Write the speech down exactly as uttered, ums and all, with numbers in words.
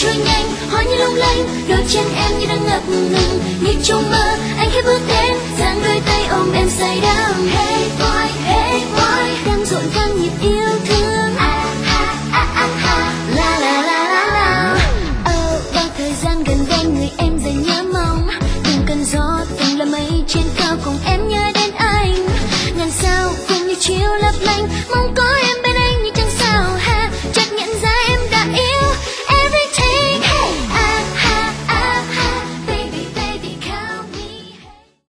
trôi nhanh, hoa như lung linh, đôi chân em như đang ngập ngừng. Như trong mơ, anh khẽ bước đến, giang đôi tay ôm em say đắm. Hey boy, hey boy, đang rộn vang nhịp yêu thương. Ah ha, ah ah ha, la la la la la. Oh, bao thời gian gần bên người em dành nhớ mong. Từng cơn gió, từng là mây trên cao cùng em nhớ đến anh. Ngàn sao cùng như chiếu